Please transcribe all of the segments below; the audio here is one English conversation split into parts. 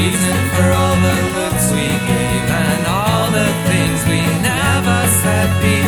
reason for all the looks we gave and all the things we never said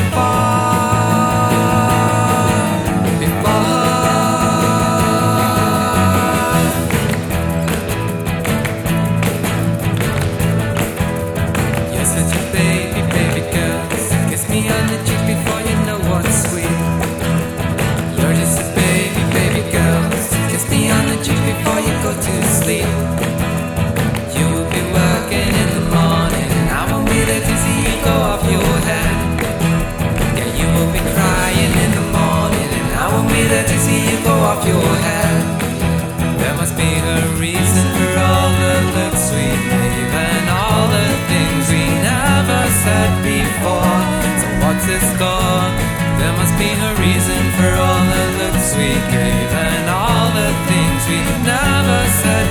You're such a baby, baby girl. Kiss me on the cheek before you know what's sweet. You're just a baby, baby girl. Kiss me on the cheek before you go to sleep. You will be working in the morning, and I won't be there to see you go off your head. Yeah, you will be crying in the morning, and I won't be there to see you go off your head. There must be a reason for all the looks we gave and all the things we never said before. So what's the score? There must be a reason for all the looks we gave and all the things we never said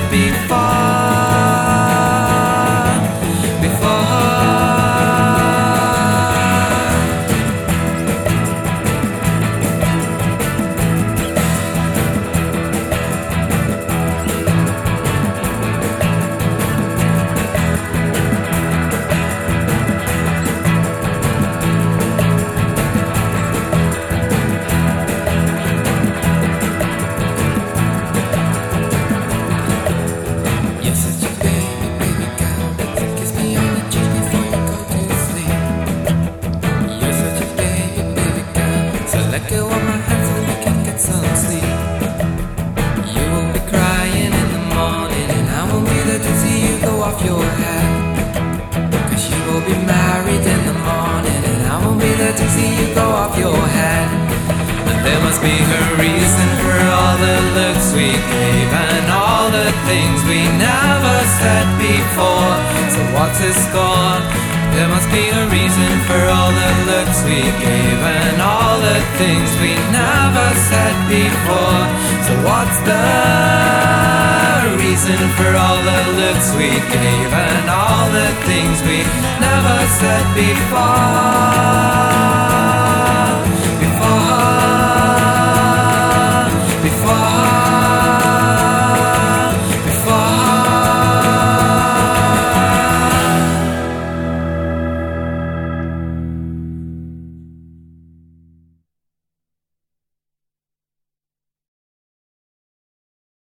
Let go of my hands so we can get some sleep. You will be crying in the morning, and I won't be there to see you go off your head. Cause you will be married in the morning, and I won't be there to see you go off your head. But there must be a reason for all the looks we gave and all the things we never said before. So what's the score? There must be a reason for all the looks we gave and all the things we never said before. So what's the reason for all the looks we gave and all the things we never said before?